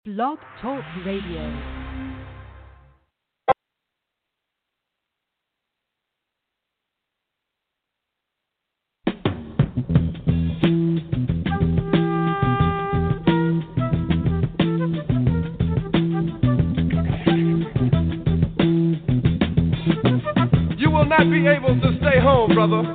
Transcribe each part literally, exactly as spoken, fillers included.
Blog Talk Radio. You will not be able to stay home, brother.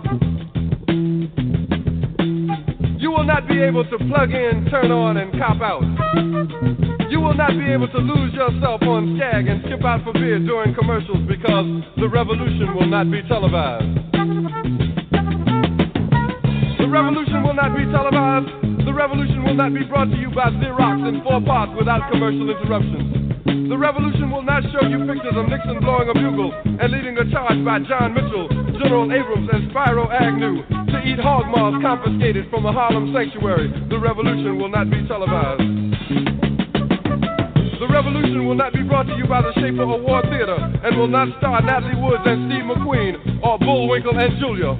You will not be able to plug in, turn on, and cop out. You will not be able to lose yourself on Skag and skip out for beer during commercials because the revolution will not be televised. The revolution will not be televised. The revolution will not be brought to you by Xerox in four parts without commercial interruptions. The revolution will not show you pictures of Nixon blowing a bugle and leading a charge by John Mitchell, General Abrams, and Spyro Agnew to eat hog maws confiscated from a Harlem sanctuary. The revolution will not be televised. The revolution will not be brought to you by the Schaefer Award Theater and will not star Natalie Woods and Steve McQueen or Bullwinkle and Julia.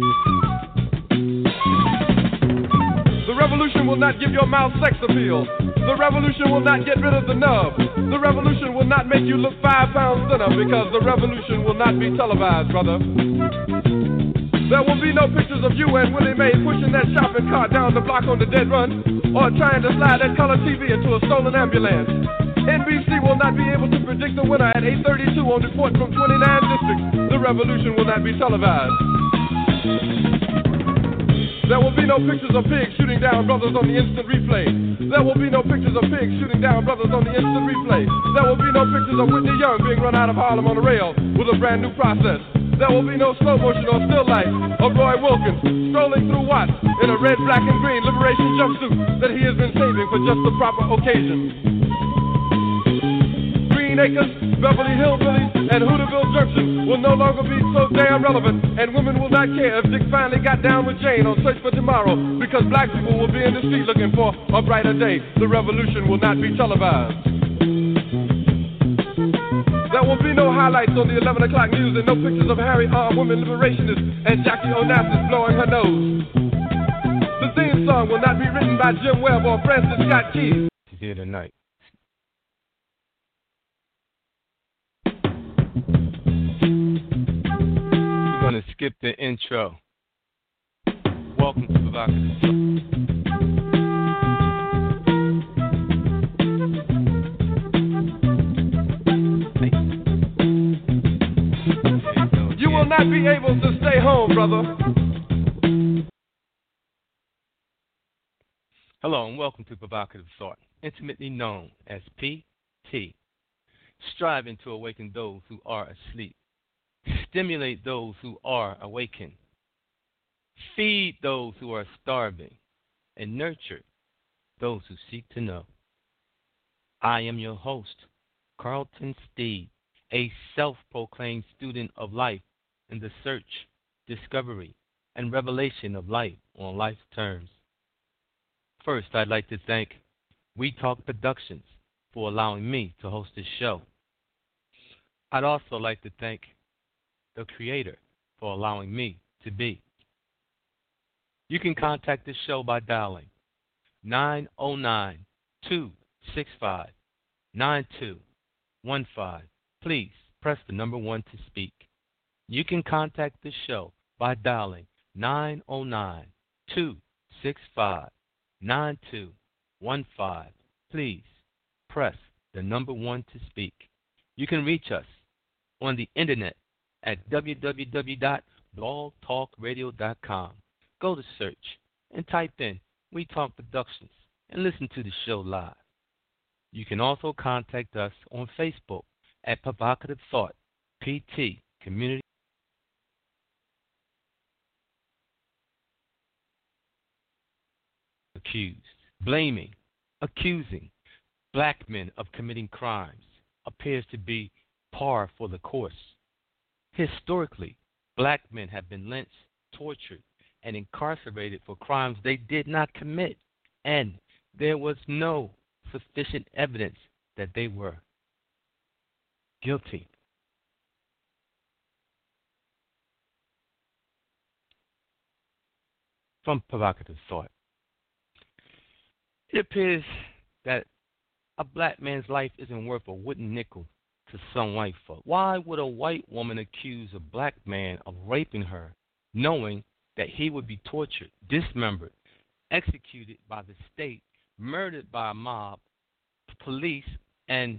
The revolution will not give your mouth sex appeal. The revolution will not get rid of the nub. The revolution will not make you look five pounds thinner because the revolution will not be televised, brother. There will be no pictures of you and Willie Mae pushing that shopping cart down the block on the dead run or trying to slide that color T V into a stolen ambulance. N B C will not be able to predict the winner at eight thirty-two on report from twenty-nine districts. The revolution will not be televised. There will be no pictures of pigs shooting down brothers on the instant replay. There will be no pictures of pigs shooting down brothers on the instant replay. There will be no pictures of Whitney Young being run out of Harlem on a rail with a brand new process. There will be no slow motion or still life of Roy Wilkins strolling through Watts in a red, black, and green liberation jumpsuit that he has been saving for just the proper occasion. Green Acres, Beverly Hillbillies, and Hooterville Junction will no longer be so damn relevant, and women will not care if Dick finally got down with Jane on Search for Tomorrow, because black people will be in the street looking for a brighter day. The revolution will not be televised. There will be no highlights on the eleven o'clock news and no pictures of Harry armed women liberationists and Jackie Onassis blowing her nose. The theme song will not be written by Jim Webb or Francis Scott Key. Here tonight. We're going to skip the intro. Welcome to Provocative Talk. You will not be able to stay home, brother. Hello and welcome to Provocative Thought, intimately known as P T. Striving to awaken those who are asleep. Stimulate those who are awakened. Feed those who are starving. And nurture those who seek to know. I am your host, Carlton Steed, a self-proclaimed student of life in the search, discovery, and revelation of life on life's terms. First, I'd like to thank We Talk Productions for allowing me to host this show. I'd also like to thank the Creator for allowing me to be. You can contact this show by dialing nine oh nine, two six five, nine two one five. Please press the number one to speak. You can contact the show by dialing nine oh nine, two six five, nine two one five. Please press the number one to speak. You can reach us on the internet at w w w dot blog talk radio dot com. Go to search and type in We Talk Productions and listen to the show live. You can also contact us on Facebook at Provocative Thought P T Community. Accused, blaming, accusing black men of committing crimes appears to be par for the course. Historically, black men have been lynched, tortured, and incarcerated for crimes they did not commit, and there was no sufficient evidence that they were guilty. From Provocative Thought, it appears that a black man's life isn't worth a wooden nickel to some white folk? Why would a white woman accuse a black man of raping her, knowing that he would be tortured, dismembered, executed by the state, murdered by a mob, police, and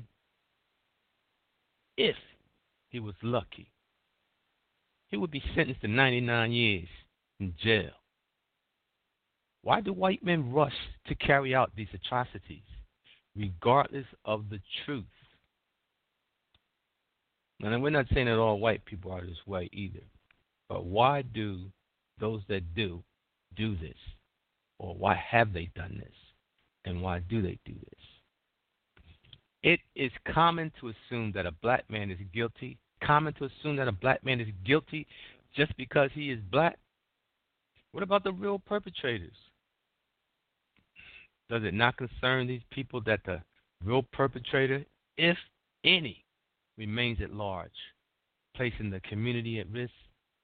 if he was lucky, he would be sentenced to ninety-nine years in jail? Why do white men rush to carry out these atrocities, regardless of the truth? And we're not saying that all white people are this way either, but why do those that do do this? Or why have they done this? And why do they do this? It is common to assume that a black man is guilty, common to assume that a black man is guilty just because he is black. What about the real perpetrators? Does it not concern these people that the real perpetrator, if any, remains at large, placing the community at risk?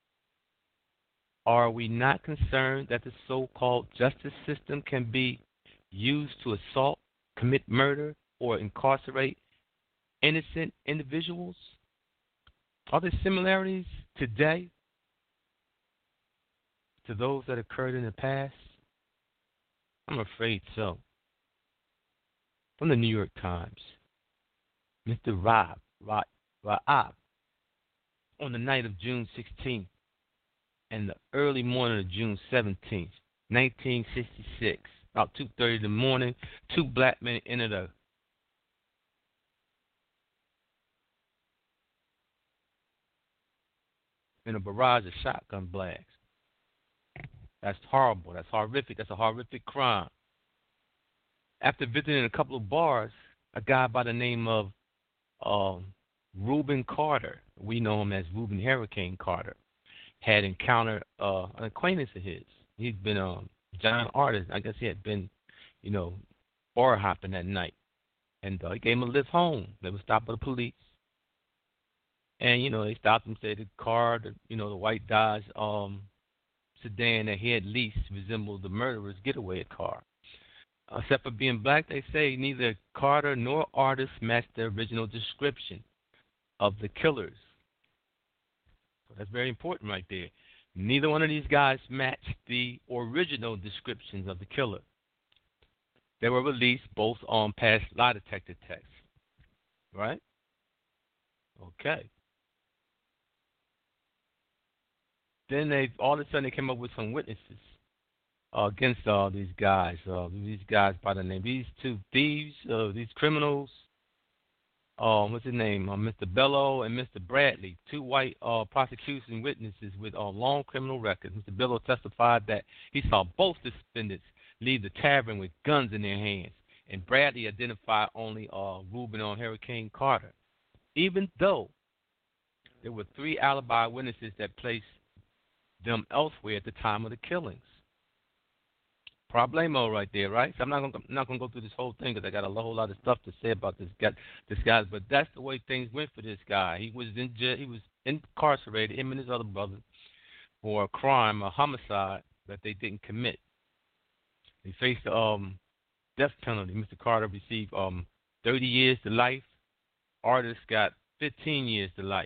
Are we not concerned that the so-called justice system can be used to assault, commit murder, or incarcerate innocent individuals? Are there similarities today to those that occurred in the past? I'm afraid so. From the New York Times, Mister Rob, Rob, Raab, on the night of June sixteenth and the early morning of June seventeenth, nineteen sixty-six, about two thirty in the morning, two black men entered a in a barrage of shotgun blasts. That's horrible. That's horrific. That's a horrific crime. After visiting a couple of bars, a guy by the name of um, Reuben Carter, we know him as Reuben Hurricane Carter, had encountered uh, an acquaintance of his. He'd been a um, giant artist. I guess he had been, you know, bar hopping that night. And uh, he gave him a lift home. They were stopped by the police. And, you know, they stopped him, said the car, the, you know, the white Dodge um, sedan that he had leased resembled the murderer's getaway car. Uh, except for being black, they say neither Carter nor artist matched the original description of the killers. So that's very important right there. Neither one of these guys matched the original descriptions of the killer. They were released both on past lie detector tests. Right? Okay. Then they all of a sudden they came up with some witnesses uh, against all these guys. Uh, these guys by the name, these two thieves, uh, these criminals. Uh, what's his name? Uh, Mister Bello and Mister Bradley, two white uh, prosecution witnesses with uh, long criminal records. Mister Bello testified that he saw both defendants leave the tavern with guns in their hands, and Bradley identified only uh, Reuben on Hurricane Carter, even though there were three alibi witnesses that placed them elsewhere at the time of the killings. Problemo right there, right? So I'm not going not going to go through this whole thing because I got a whole lot of stuff to say about this guy. This guy, but that's the way things went for this guy. He was in jail, he was incarcerated, him and his other brother, for a crime, a homicide that they didn't commit. They faced the um, death penalty. Mister Carter received um, thirty years to life. Artist got fifteen years to life.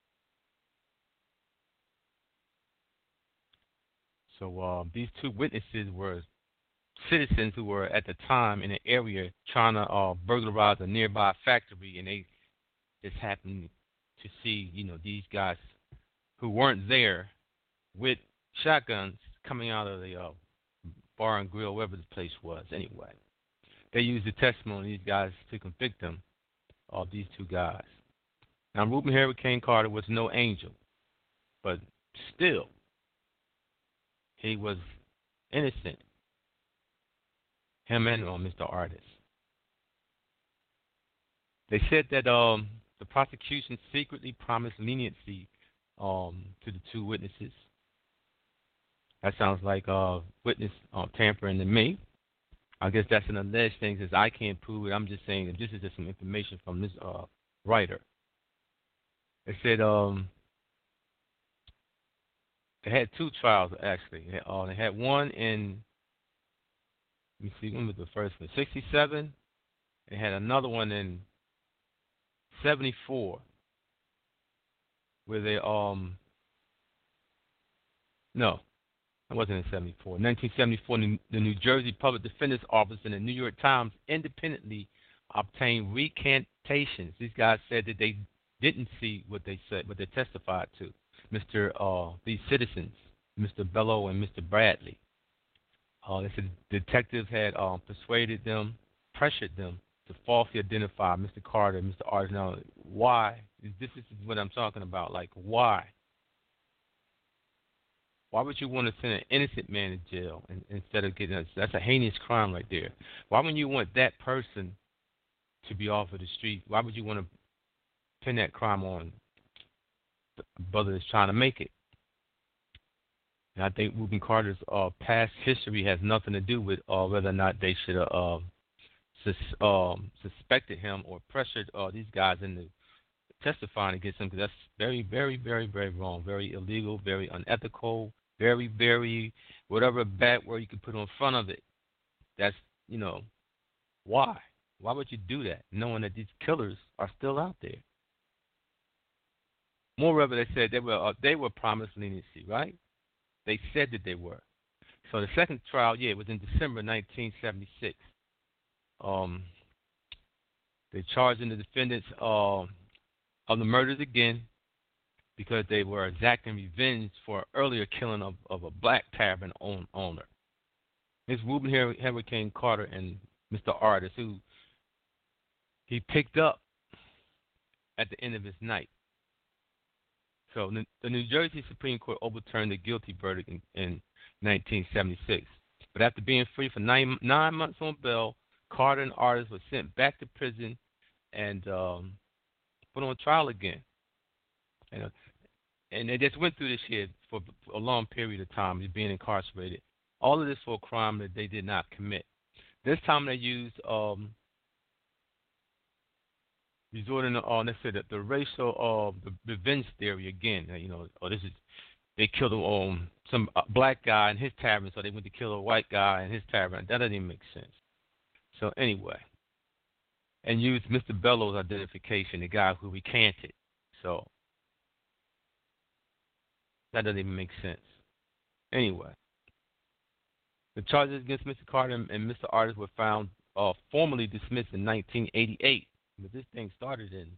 So uh, these two witnesses were citizens who were at the time in the area trying to uh, burglarize a nearby factory, and they just happened to see, you know, these guys who weren't there with shotguns coming out of the uh, bar and grill, wherever the place was. Anyway, they used the testimony of these guys to convict them of these two guys. Now, Reuben Hurricane Carter was no angel, but still, he was innocent. Him and uh, Mister Artist. They said that um, the prosecution secretly promised leniency um, to the two witnesses. That sounds like uh, witness uh, tampering to me. I guess that's an alleged thing, since I can't prove it. I'm just saying that this is just some information from this uh, writer. They said um, they had two trials, actually. They, uh, they had one in, let me see, when was the first one? sixty-seven, They had another one in seventy-four where they um no, it wasn't in seventy-four. nineteen seventy-four, the New Jersey Public Defender's Office and the New York Times independently obtained recantations. These guys said that they didn't see what they said, what they testified to. Mister Uh, these citizens, Mister Bellow and Mister Bradley. Uh, they said detectives had um, persuaded them, pressured them to falsely identify Mister Carter and Mister Artis. Now, why? This is what I'm talking about. Like, why? Why would you want to send an innocent man to jail and, instead of getting a, that's a heinous crime right there. Why would you want that person to be off of the street? Why would you want to pin that crime on the brother that's trying to make it? And I think Reuben Carter's uh, past history has nothing to do with uh, whether or not they should have uh, sus- um, suspected him or pressured uh, these guys into testifying against him, because that's very, very, very, very wrong, very illegal, very unethical, very, very, whatever bad word you can put on front of it. That's, you know, why? Why would you do that, knowing that these killers are still out there? Moreover, they said they were uh, they were promised leniency, right? They said that they were. So the second trial, yeah, it was in December nineteen seventy-six. Um, they charged the defendants uh, of the murders again because they were exacting revenge for earlier killing of, of a black tavern own, owner. It's Reuben Hurricane Carter and Mister Artis, who he picked up at the end of his night. So the New Jersey Supreme Court overturned the guilty verdict in, in nineteen seventy-six. But after being free for nine, nine months on bail, Carter and Artis were sent back to prison and um, put on trial again. And, uh, and they just went through this here for a long period of time, being incarcerated. All of this for a crime that they did not commit. This time they used um, resorting to, uh, let's say, the, the racial uh, the revenge theory again. You know, oh, this is they killed um, some uh, black guy in his tavern, so they went to kill a white guy in his tavern. That doesn't even make sense. So anyway, and used Mister Bellow's identification, the guy who recanted. So that doesn't even make sense. Anyway, the charges against Mister Carter and Mister Artis were found uh, formally dismissed in nineteen eighty-eight. But this thing started in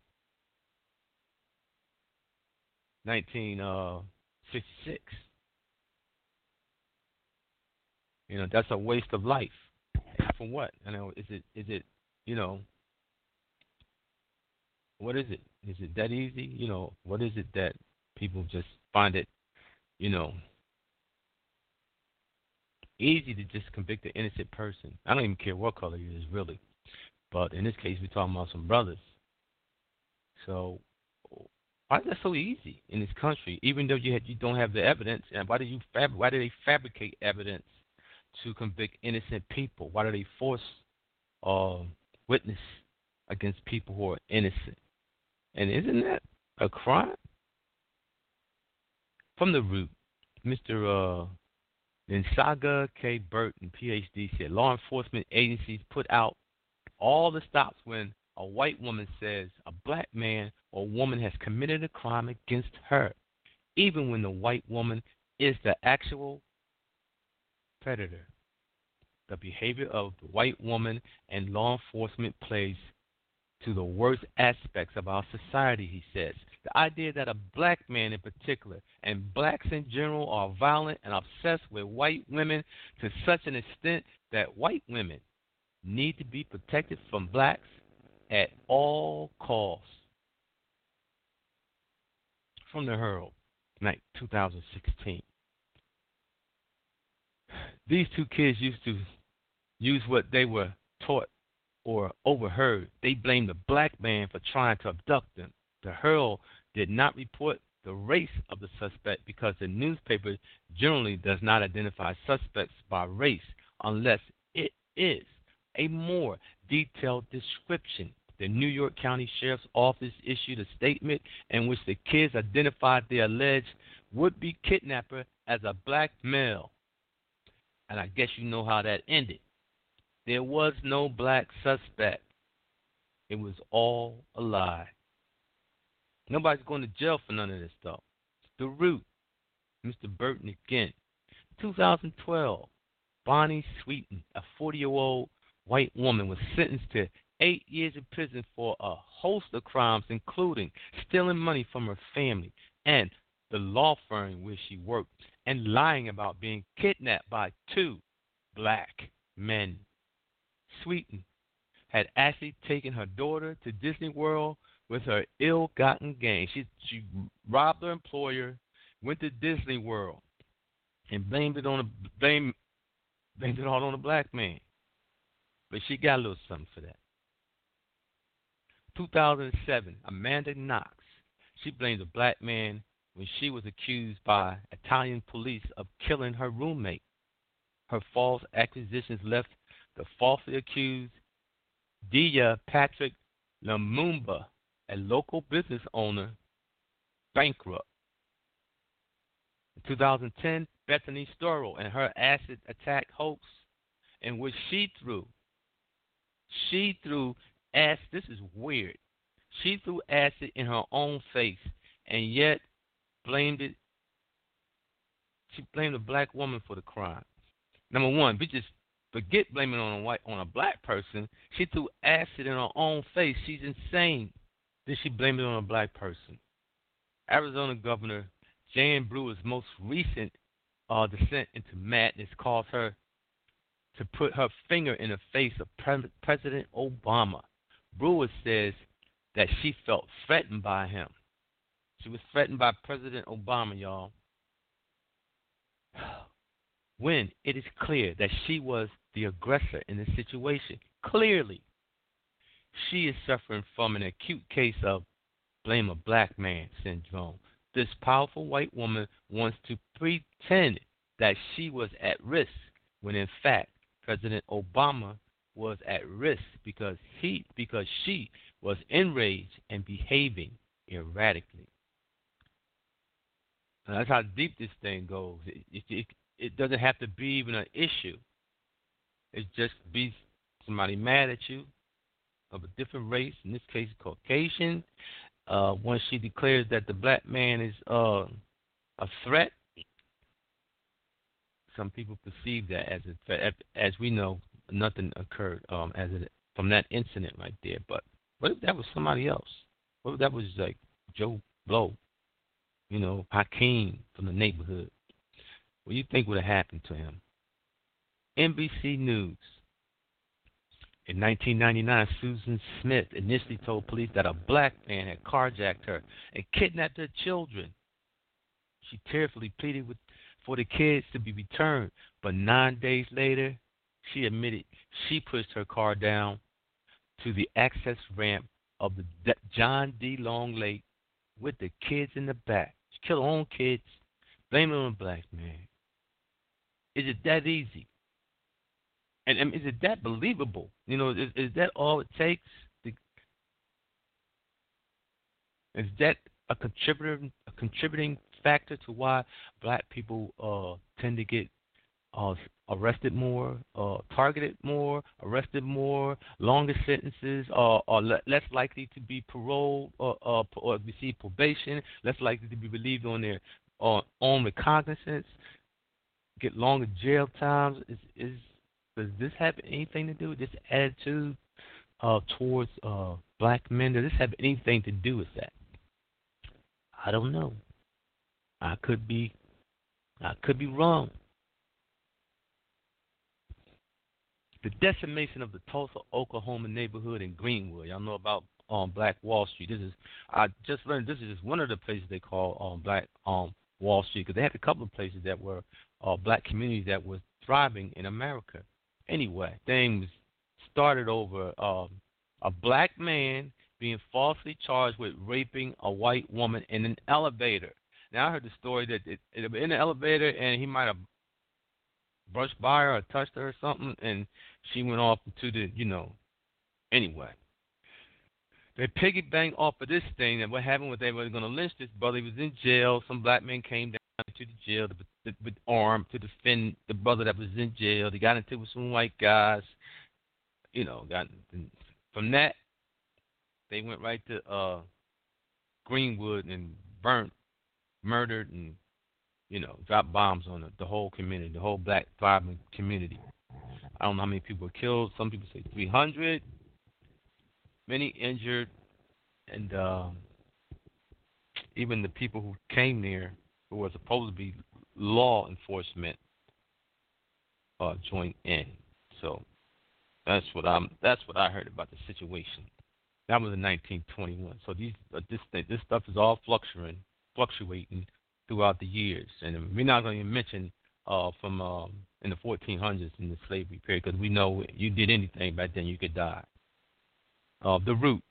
nineteen sixty-six. You know, that's a waste of life. For what? You know, is it? Is it? You know, what is it? Is it that easy? You know, what is it that people just find it, you know, easy to just convict an innocent person? I don't even care what color he is, really. But in this case, we're talking about some brothers. So why is that so easy in this country? Even though you had, you don't have the evidence, and why do you fab, why do they fabricate evidence to convict innocent people? Why do they force uh, witness against people who are innocent? And isn't that a crime? From the root, Mister Uh, Nsaga K. Burton, P H D, said law enforcement agencies put out all the stops when a white woman says a black man or woman has committed a crime against her, even when the white woman is the actual predator. The behavior of the white woman and law enforcement plays to the worst aspects of our society, he says. The idea that a black man in particular, and blacks in general, are violent and obsessed with white women to such an extent that white women need to be protected from blacks at all costs. From the Herald, night two thousand sixteen. These two kids used to use what they were taught or overheard. They blamed the black man for trying to abduct them. The Herald did not report the race of the suspect because the newspaper generally does not identify suspects by race unless it is a more detailed description. The New York County Sheriff's Office issued a statement in which the kids identified the alleged would-be kidnapper as a black male. And I guess you know how that ended. There was no black suspect. It was all a lie. Nobody's going to jail for none of this stuff. The Root, Mister Burton again. two thousand twelve, Bonnie Sweeten, a forty-year-old white woman, was sentenced to eight years in prison for a host of crimes, including stealing money from her family and the law firm where she worked, and lying about being kidnapped by two black men. Sweeten had actually taken her daughter to Disney World with her ill-gotten gain. She, she robbed her employer, went to Disney World, and blamed it on a blamed, blamed it all on a black man. But she got a little something for that. two thousand seven, Amanda Knox. She blamed a black man when she was accused by Italian police of killing her roommate. Her false accusations left the falsely accused Dia Patrick Lumumba, a local business owner, bankrupt. In two thousand ten, Bethany Storrow and her acid attack hoax, in which she threw, she threw acid, this is weird, she threw acid in her own face and yet blamed it, she blamed a black woman for the crime. Number one, we just forget blaming it on a white, on a black person. She threw acid in her own face. She's insane. Then she blamed it on a black person. Arizona Governor Jan Brewer's most recent uh, descent into madness caused her to put her finger in the face of Pre- President Obama. Brewer says that she felt threatened by him. She was threatened by President Obama, y'all. When it is clear that she was the aggressor in this situation, clearly she is suffering from an acute case of blame a black man syndrome. This powerful white woman wants to pretend that she was at risk when in fact President Obama was at risk because he because she was enraged and behaving erratically. Now, that's how deep this thing goes. It, it, it, it doesn't have to be even an issue. It's just be somebody mad at you of a different race, in this case Caucasian. Uh, once she declares that the black man is uh, a threat, some people perceive that as a threat. As we know, nothing occurred um, as it, from that incident right there. But what if that was somebody else? What if that was like Joe Blow, you know, Hakeem from the neighborhood? What do you think would have happened to him? N B C News. In nineteen ninety-nine, Susan Smith initially told police that a black man had carjacked her and kidnapped her children. She tearfully pleaded with, for the kids to be returned, but nine days later, she admitted she pushed her car down to the access ramp of the John D. Long Lake with the kids in the back. She killed her own kids, blamed it on a black man. Is it that easy? And, and is it that believable? You know, is, is that all it takes? To, is that a contributor, a contributing factor to why black people uh, tend to get uh, arrested more, uh, targeted more, arrested more, longer sentences, or, or le- less likely to be paroled or, or, or receive probation, less likely to be relieved on their uh, own recognizance, get longer jail times? Is is Does this have anything to do with this attitude uh, towards uh, black men? Does this have anything to do with that? I don't know. I could be, I could be wrong. The decimation of the Tulsa, Oklahoma neighborhood in Greenwood. Y'all know about um, Black Wall Street. This is I just learned. This is just one of the places they call um, Black um, Wall Street, because they had a couple of places that were uh, black communities that were thriving in America. Anyway, things started over um, a black man being falsely charged with raping a white woman in an elevator. Now, I heard the story that it, it, in the elevator, and he might have brushed by her or touched her or something, and she went off to the, you know, anyway. They piggybacked off of this thing, and what happened was they were going to lynch this brother. He was in jail. Some black men came down to the jail to, with armed to defend the brother that was in jail. They got into it with some white guys. You know, got from that, They went right to uh, Greenwood and burnt, murdered, and you know, dropped bombs on the, the whole community, the whole black vibrant community. I don't know how many people were killed. Some people say three hundred, many injured, and um, even the people who came there, who were supposed to be law enforcement, uh, joined in. So that's what I'm. That's what I heard about the situation. That was in nineteen twenty-one. So these uh, this this stuff is all fluctuating, fluctuating throughout the years, and we're not going to even mention uh, from um, in the fourteen hundreds in the slavery period, because we know you did anything back then, you could die. Uh, the root,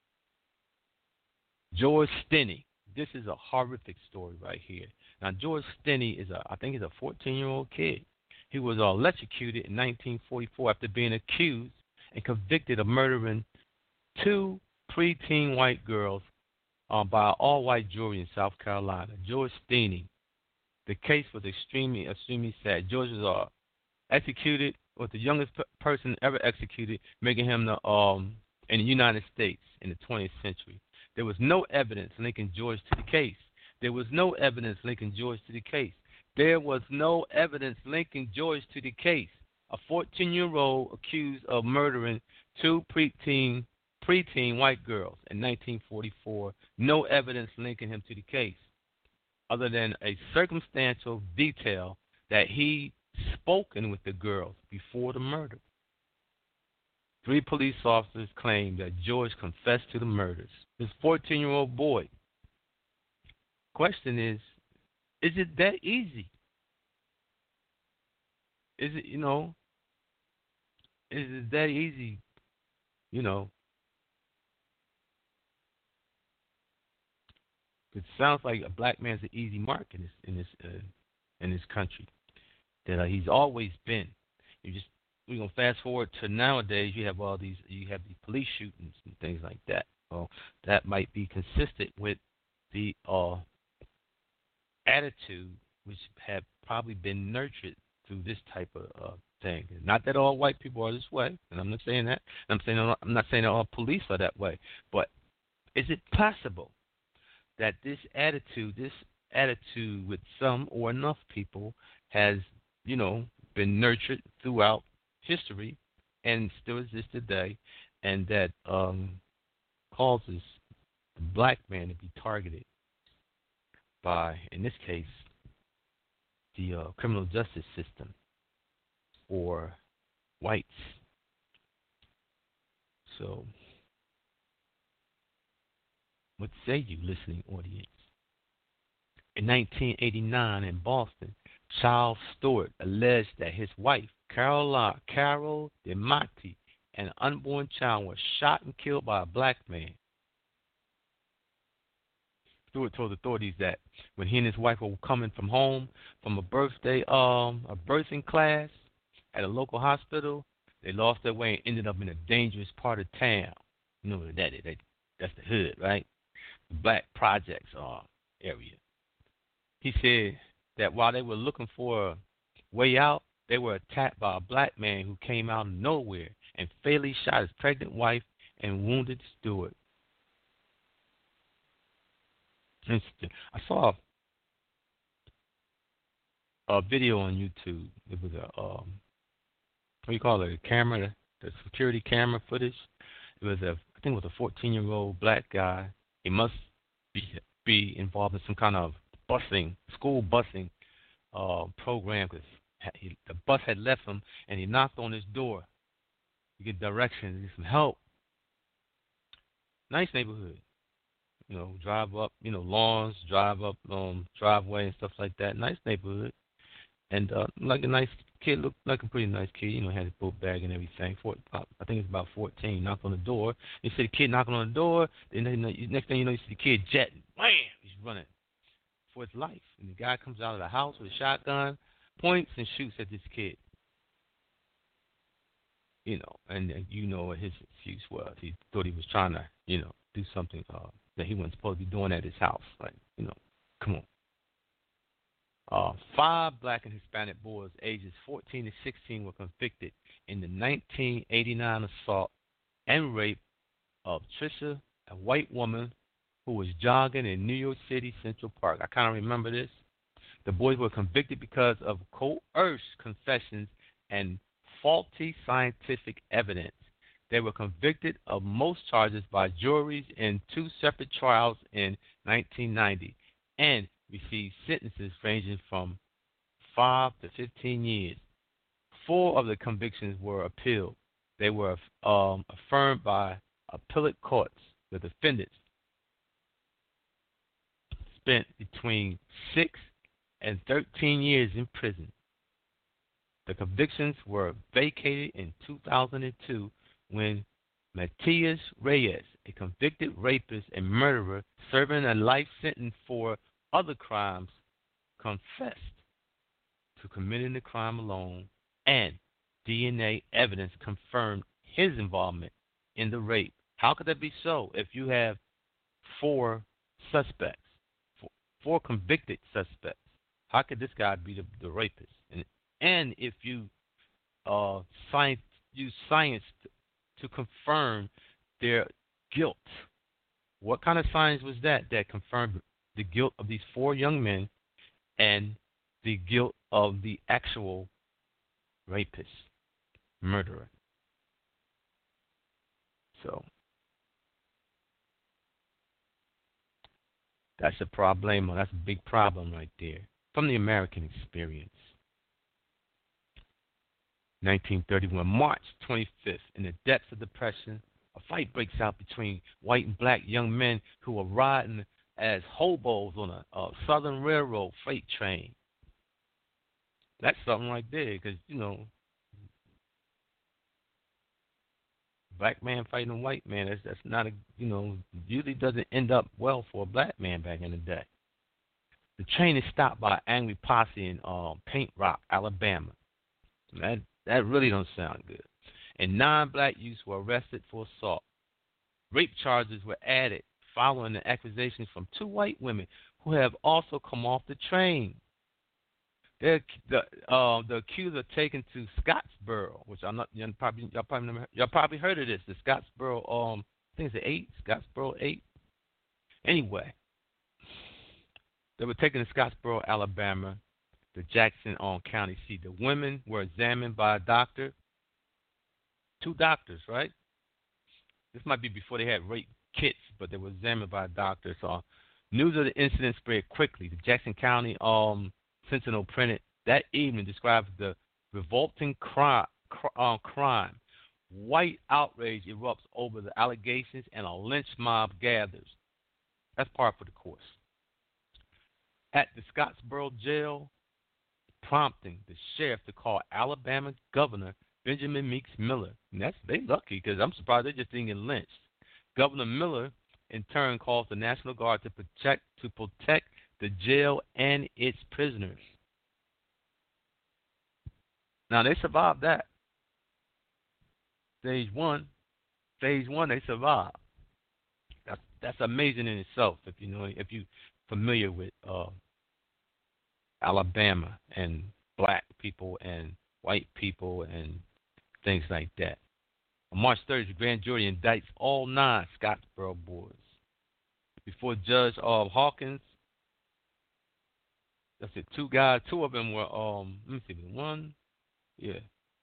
George Stinney. This is a horrific story right here. Now, George Stinney is a, I think he's a fourteen-year-old kid. He was uh, electrocuted in nineteen forty-four after being accused and convicted of murdering two preteen white girls uh, by an all-white jury in South Carolina. George Stinney. The case was extremely, extremely sad. George was uh, executed, was the youngest p- person ever executed, making him the um in the United States in the twentieth century. There was no evidence linking George to the case. There was no evidence linking George to the case. There was no evidence linking George to the case. A fourteen-year-old accused of murdering two preteen, preteen white girls in nineteen forty-four. No evidence linking him to the case, other than a circumstantial detail that he spoken with the girls before the murder. Three police officers claimed that George confessed to the murders. This fourteen-year-old boy. Question is, is it that easy? Is it, you know, is it that easy, you know? It sounds like a black man's an easy mark in this in this uh, in this country. That uh, he's always been. You just we're gonna fast forward to nowadays. You have all these. You have these police shootings and things like that. Well, that might be consistent with the uh, attitude which have probably been nurtured through this type of uh, thing. Not that all white people are this way, and I'm not saying that. I'm saying I'm not saying that all police are that way. But is it possible that this attitude, this attitude with some or enough people has, you know, been nurtured throughout history and still exists today, and that um, causes the black man to be targeted by, in this case, the uh, criminal justice system or whites. So, what say you, listening audience? In nineteen eighty-nine in Boston, Charles Stewart alleged that his wife, Carol, Carol DeMonte, and an unborn child were shot and killed by a black man. Stewart told authorities that when he and his wife were coming from home from a birthday, um, a birthing class at a local hospital, they lost their way and ended up in a dangerous part of town. You know what that is? That, that's the hood, right? The black projects uh, area. He said that while they were looking for a way out, they were attacked by a black man who came out of nowhere and fatally shot his pregnant wife and wounded Stewart. I saw a, a video on YouTube. It was a um, what do you call it? A camera, the security camera footage. It was a, I think it was a fourteen-year-old black guy. He must be be involved in some kind of busing, school busing uh, program, because the bus had left him, and he knocked on his door to get directions, get some help. Nice neighborhood. You know, drive up, you know, lawns, drive up um, driveway and stuff like that. Nice neighborhood. And uh, like a nice kid, looked like a pretty nice kid. You know, had his book bag and everything. For, I think it's about fourteen. Knocked on the door. You see the kid knocking on the door. Then you know, next thing you know, you see the kid jetting. Wham! He's running for his life. And the guy comes out of the house with a shotgun, points and shoots at this kid. You know, and uh, you know what his excuse was. He thought he was trying to, you know, do something uh, that he wasn't supposed to be doing at his house. Like, you know, come on. Uh, five black and Hispanic boys ages fourteen to sixteen were convicted in the nineteen eighty-nine assault and rape of Trisha, a white woman who was jogging in New York City Central Park. I kind of remember this. The boys were convicted because of coerced confessions and faulty scientific evidence. They were convicted of most charges by juries in two separate trials in nineteen ninety and received sentences ranging from five to fifteen years. Four of the convictions were appealed. They were um, affirmed by appellate courts. The defendants spent between six and thirteen years in prison. The convictions were vacated in two thousand two when Matias Reyes, a convicted rapist and murderer serving a life sentence for other crimes, confessed to committing the crime alone, and D N A evidence confirmed his involvement in the rape. How could that be so if you have four suspects, four, four convicted suspects? How could this guy be the, the rapist? And and if you uh, science use science to, to confirm their guilt, what kind of science was that that confirmed the guilt of these four young men and the guilt of the actual rapist, murderer? So that's a problem. That's a big problem right there. From the American experience. nineteen thirty-one, March twenty-fifth, in the depths of depression, a fight breaks out between white and black young men who were riding as hobos on a, a Southern Railroad freight train. That's something right there, because, you know, black man fighting a white man, that's, that's not a, you know, usually doesn't end up well for a black man back in the day. The train is stopped by an angry posse in uh, Paint Rock, Alabama. That that really don't sound good. And nine black youths were arrested for assault. Rape charges were added following the accusations from two white women who have also come off the train. They're, the uh, the accused are taken to Scottsboro, which I'm not. Y'all probably y'all probably never, y'all probably heard of this. The Scottsboro, um, I think it's the eight, Scottsboro eight. Anyway. They were taken to Scottsboro, Alabama, the Jackson um, County seat. The women were examined by a doctor, two doctors, right? This might be before they had rape kits, but they were examined by a doctor. So news of the incident spread quickly. The Jackson County um, Sentinel printed that evening described the revolting cri- cr- uh, crime. White outrage erupts over the allegations and a lynch mob gathers. That's par for the course. At the Scottsboro jail, prompting the sheriff to call Alabama Governor Benjamin Meeks Miller. And that's they lucky, because I'm surprised they just didn't get lynched. Governor Miller, in turn, calls the National Guard to protect to protect the jail and its prisoners. Now they survived that. Stage one, stage one, they survived. That's that's amazing in itself. If you know, if you familiar with uh, Alabama and black people and white people and things like that. On March thirtieth, the grand jury indicts all nine Scottsboro boys. Before Judge uh, Hawkins, that's it, two guys, two of them were, um, let me see, one, yeah.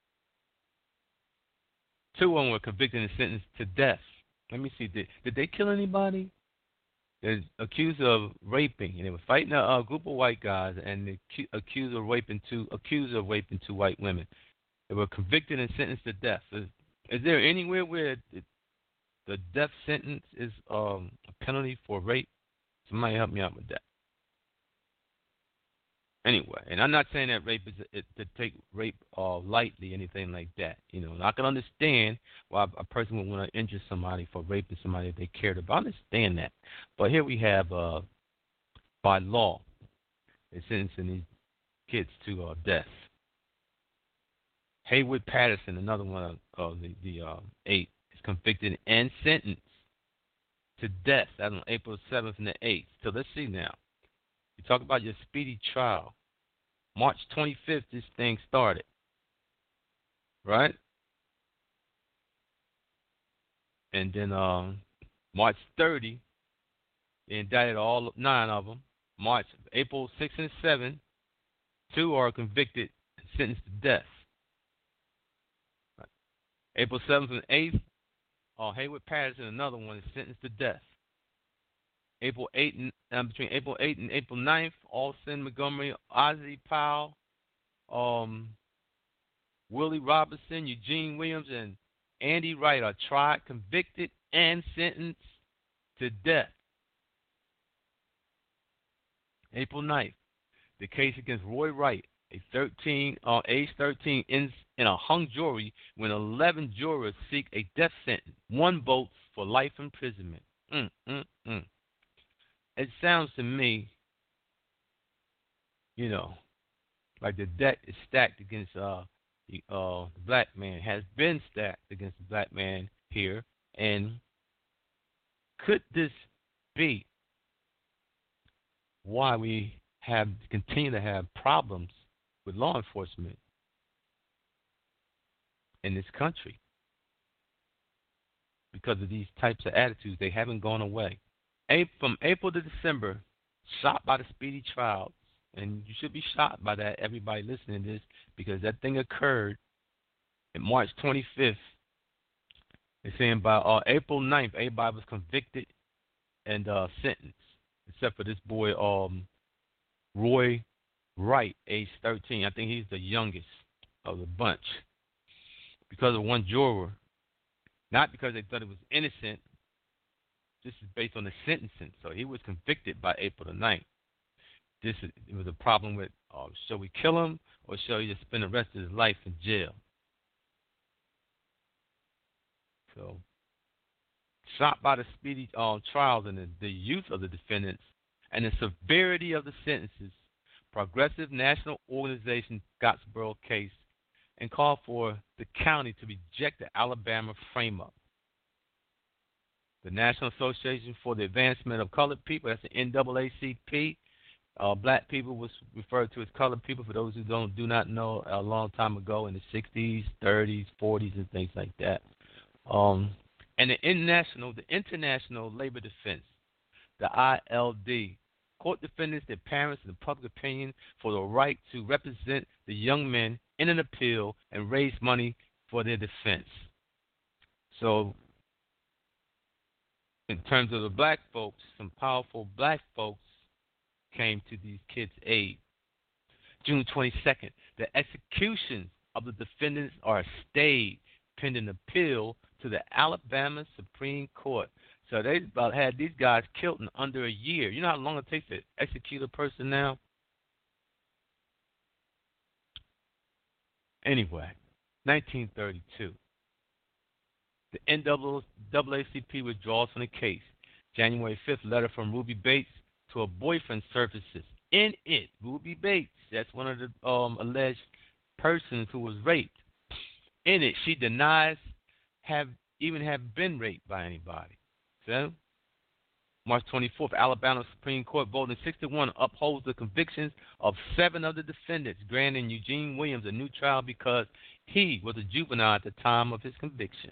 Two of them were convicted and sentenced to death. Let me see, did, did they kill anybody? They're accused of raping, and they were fighting a, a group of white guys, and they cu- accused of raping two, accused of raping two white women. They were convicted and sentenced to death. Is, is there anywhere where it, the death sentence is um, a penalty for rape? Somebody help me out with that. Anyway, and I'm not saying that rape is it, to take rape uh, lightly, anything like that. You know, and I can understand why a person would want to injure somebody for raping somebody that they cared about. I understand that. But here we have, uh, by law, they're sentencing these kids to uh, death. Haywood Patterson, another one of uh, the, the uh, eight, is convicted and sentenced to death. That's on April seventh and the eighth. So let's see now. You talk about your speedy trial. March twenty-fifth, this thing started. Right? And then um, March thirtieth, they indicted all nine of them. March, April sixth and seventh, two are convicted and sentenced to death. Right. April seventh and eighth, uh, Haywood Patterson, another one, is sentenced to death. April eighth and, uh, between April eighth and April ninth, Alston Montgomery, Ozzie Powell, um, Willie Robertson, Eugene Williams, and Andy Wright are tried, convicted, and sentenced to death. April ninth, the case against Roy Wright, a thirteen, uh, age thirteen, ends in a hung jury when eleven jurors seek a death sentence. One votes for life imprisonment. Mm, mm, mm. It sounds to me, you know, like the deck is stacked against uh, the, uh, the black man, has been stacked against the black man here. And could this be why we have continue to have problems with law enforcement in this country? Because of these types of attitudes, they haven't gone away. From April to December, shocked by the speedy trials, and you should be shocked by that, everybody listening to this, because that thing occurred on March twenty-fifth. They're saying by uh, April ninth, everybody was convicted and uh, sentenced, except for this boy, um, Roy Wright, age thirteen. I think he's the youngest of the bunch. Because of one juror, not because they thought he was innocent. This is based on the sentencing. So he was convicted by April the ninth. This is, it was a problem with, uh, shall we kill him or shall he just spend the rest of his life in jail? So, shocked by the speedy uh, trials and the, the youth of the defendants and the severity of the sentences, Progressive National Organization Scottsboro case and called for the county to reject the Alabama frame-up. The National Association for the Advancement of Colored People, that's the N double A C P. Uh, black people was referred to as colored people, for those who don't do not know, a long time ago in the sixties, thirties, forties, and things like that. Um, and the international, the International Labor Defense, the I L D, court defendants, their parents, and the public opinion for the right to represent the young men in an appeal and raise money for their defense. So, in terms of the black folks, some powerful black folks came to these kids' aid. June twenty-second, the executions of the defendants are stayed pending appeal to the Alabama Supreme Court. So they about had these guys killed in under a year. You know how long it takes to execute a person now? Anyway, nineteen thirty-two. The N double A C P withdraws from the case. January fifth, letter from Ruby Bates to a boyfriend surfaces. In it, Ruby Bates, that's one of the um, alleged persons who was raped. In it, she denies have even have been raped by anybody. So, March twenty-fourth, Alabama Supreme Court voting six to one upholds the convictions of seven of the defendants, granting Eugene Williams a new trial because he was a juvenile at the time of his conviction.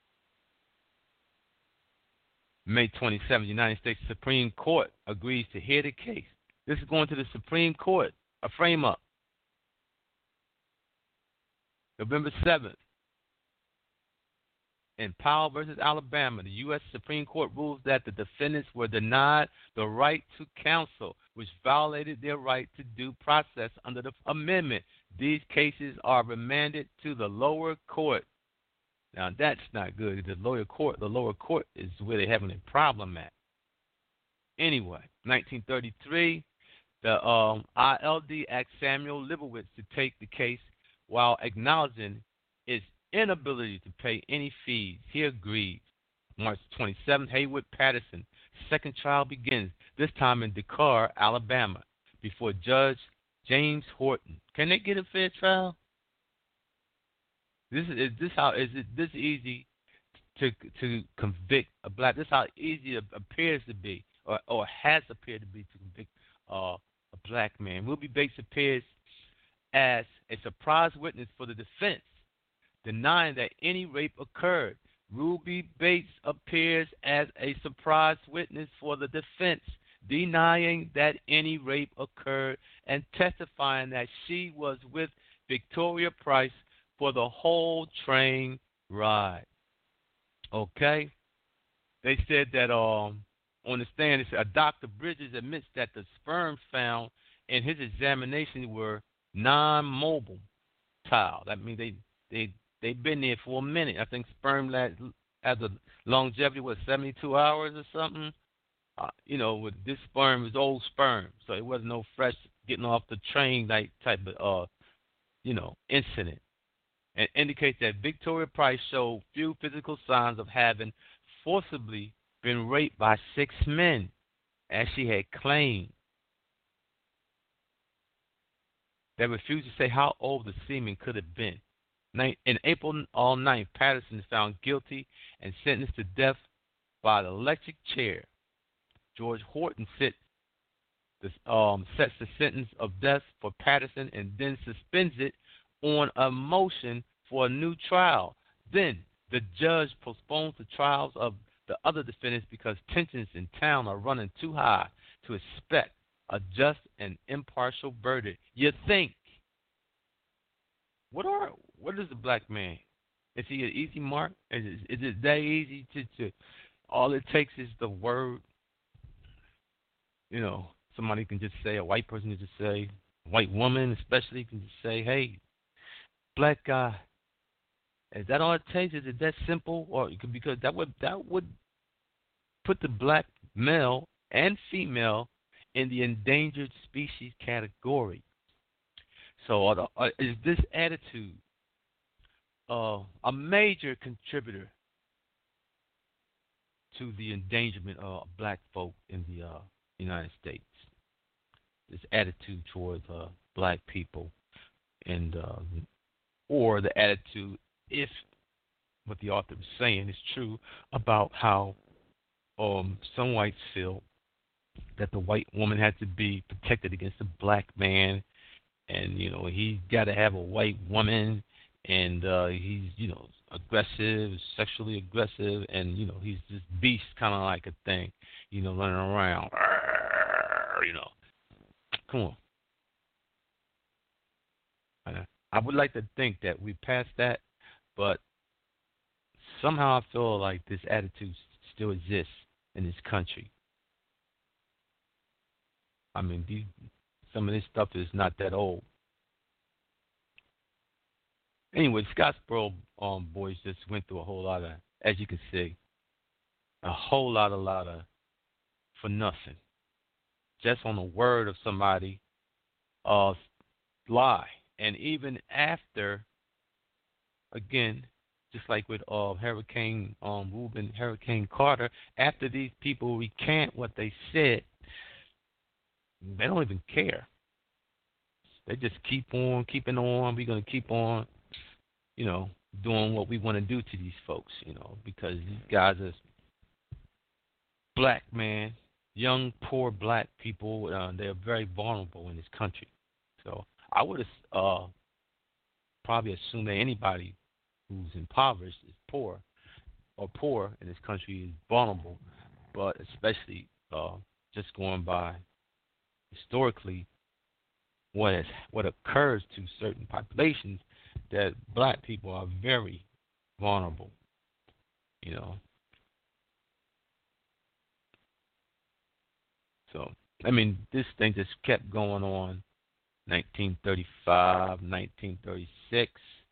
May twenty-seventh, United States Supreme Court agrees to hear the case. This is going to the Supreme Court, a frame-up. November seventh, in Powell versus Alabama, the U S Supreme Court rules that the defendants were denied the right to counsel, which violated their right to due process under the amendment. These cases are remanded to the lower court. Now that's not good. The lower court, the lower court is where they're having a problem at. Anyway, nineteen thirty-three, the um, I L D asked Samuel Leibowitz to take the case while acknowledging its inability to pay any fees. He agreed. March twenty-seventh, Haywood Patterson. Second trial begins, this time in Dakar, Alabama, before Judge James Horton. Can they get a fair trial? This is, is this how is it this easy to to convict a black? This is how easy it appears to be, or or has appeared to be to convict uh, a black man. Ruby Bates appears as a surprise witness for the defense, denying that any rape occurred. Ruby Bates appears as a surprise witness for the defense, denying that any rape occurred and testifying that she was with Victoria Price for the whole train ride. Okay? They said that um, on the stand, it said, uh, Doctor Bridges admits that the sperms found in his examination were non-mobile. That means they they they've been there for a minute. I think sperm last, has a longevity was seventy-two hours or something. Uh, you know, with this sperm was old sperm, so it wasn't no fresh getting off the train like type of uh you know incident. And indicates that Victoria Price showed few physical signs of having forcibly been raped by six men, as she had claimed. They refused to say how old the semen could have been. In April ninth, Patterson is found guilty and sentenced to death by the electric chair. George Horton sits the, um, sets the sentence of death for Patterson and then suspends it on a motion for a new trial. Then the judge postpones the trials of the other defendants because tensions in town are running too high to expect a just and impartial verdict. You think? What are what is the black man? Is he an easy mark? Is it, is it that easy to, to? All it takes is the word. You know, somebody can just say, a white person can just say, a white woman especially can just say, hey, black guy. Is that all it takes? Is it that simple? Or because that would that would put the black male and female in the endangered species category. So uh, uh, is this attitude uh, a major contributor to the endangerment of black folk in the uh, United States? This attitude towards uh, black people, and uh, or the attitude, if what the author is saying is true, about how um, some whites feel that the white woman had to be protected against the black man, and you know he got to have a white woman, and uh, he's you know aggressive, sexually aggressive, and you know he's this beast kind of like a thing, you know, running around, you know. Come on. I, I would like to think that we passed that, but somehow I feel like this attitude still exists in this country. I mean, these, some of this stuff is not that old. Anyway, Scottsboro um, boys just went through a whole lot of, as you can see, a whole lot, a lot of, for nothing. Just on the word of somebody, uh, lie. And even after, again, just like with uh, Hurricane um, Reuben, Hurricane Carter, after these people recant what they said, they don't even care. They just keep on keeping on. We're going to keep on, you know, doing what we want to do to these folks, you know, because these guys are black, man, young, poor black people. Uh, they're very vulnerable in this country. So I would uh, probably assume that anybody who's impoverished is poor, or poor in this country is vulnerable, but especially uh, just going by historically what has, what occurs to certain populations, that black people are very vulnerable, you know. So, I mean, this thing just kept going on, nineteen thirty-five, nineteen thirty-six.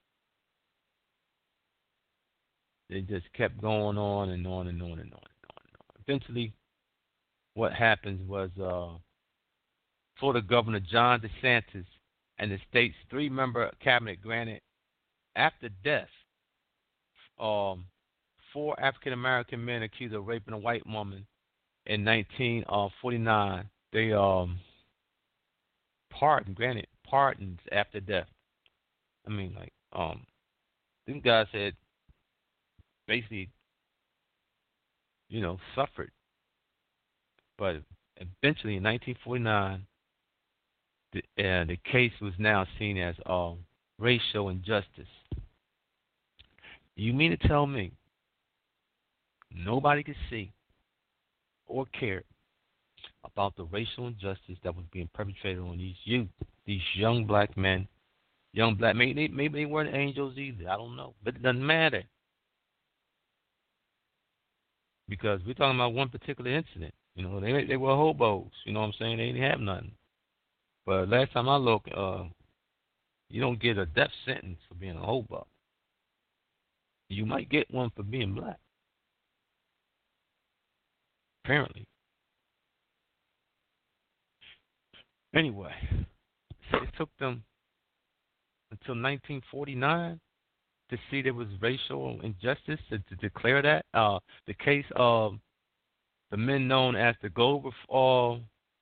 It just kept going on and on and on and on and on and on. Eventually, what happened was uh, Florida Governor John DeSantis and the state's three-member cabinet granted, after death, um, four African-American men accused of raping a white woman in nineteen forty-nine. They um, pardoned, granted pardons after death. I mean, like, um, these guys had basically, you know, suffered. But eventually, in nineteen forty-nine, the, uh, the case was now seen as um, racial injustice. You mean to tell me Nobody could see or care about the racial injustice that was being perpetrated on these youth, these young black men, young black maybe they, maybe they weren't angels either. I don't know, but it doesn't matter because we're talking about one particular incident. You know, they they were hobos. You know what I'm saying? They didn't have nothing. But last time I looked, uh, you don't get a death sentence for being a hobo. You might get one for being black. Apparently. Anyway, so it took them until nineteen forty-nine to see there was racial injustice to, to declare that. Uh, the case of the men known as the Glover. Uh,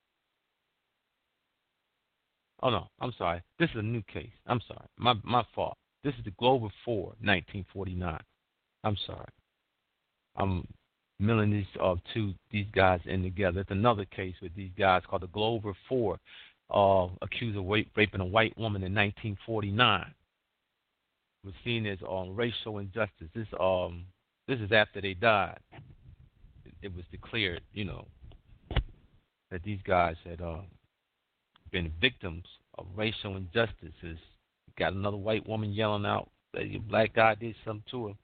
oh no, I'm sorry. This is a new case. I'm sorry. My my fault. This is the Glover Four, nineteen forty-nine. I'm sorry. I'm milling these uh, two these guys in together. It's another case with these guys called the Glover Four, uh, accused of rape, raping a white woman in nineteen forty-nine. Was seen as um, racial injustice. This um this is after they died. It, it was declared, you know, that these guys had uh, been victims of racial injustices. Got another white woman yelling out that a black guy did something to her.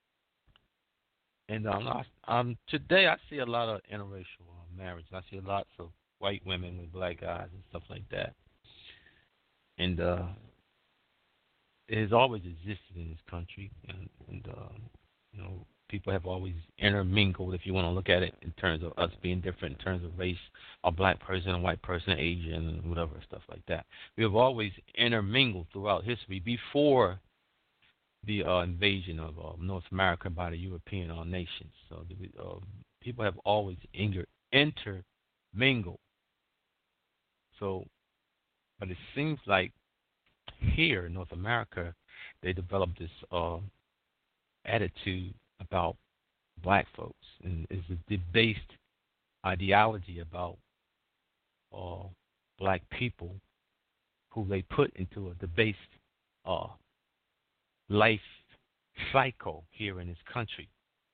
And um, I, um, today I see a lot of interracial uh, marriage. I see lots of white women with black guys and stuff like that. And uh, it has always existed in this country. And, and uh, you know, people have always intermingled, if you want to look at it, in terms of us being different, in terms of race, a black person, a white person, Asian, and whatever, stuff like that. We have always intermingled throughout history before the uh, invasion of uh, North America by the European uh, nations. So the, uh, people have always inter- intermingled. So, but it seems like here in North America, they developed this uh, attitude about black folks, and it's a debased ideology about uh, black people who they put into a debased uh, life cycle here in this country.